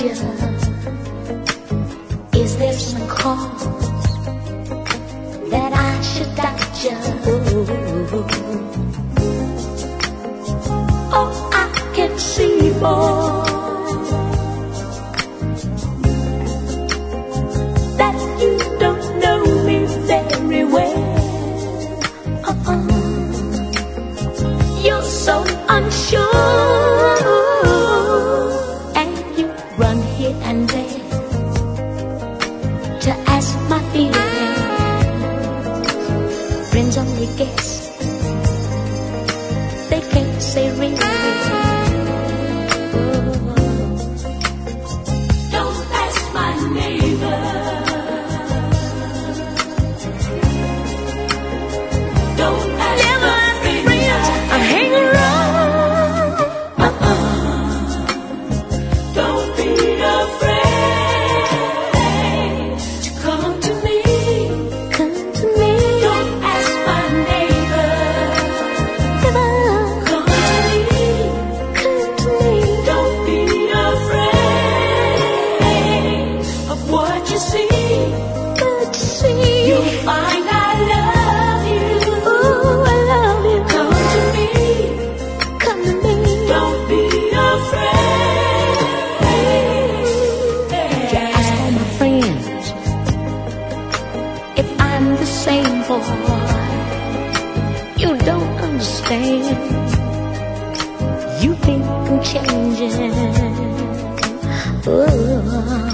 you? Is there some cause that I should doubt you? Oh, I can see, boy, that you don't know me very well. You're so unsure, and you run here and there to ask my feelings. Friends only guess, they can't say really. Don't ask my neighbor, don't ask my friends I hang around. Don't be afraid to come to me. Come to me. Don't ask my neighbor. Come to me. Come to me. Don't be afraid of what you see. What you see. You'll find I love you. Ooh, I love you. Come to me. Come to me. Don't be afraid. You ask all my friends if I'm the same boy. You don't understand. You think I'm changing. Oh.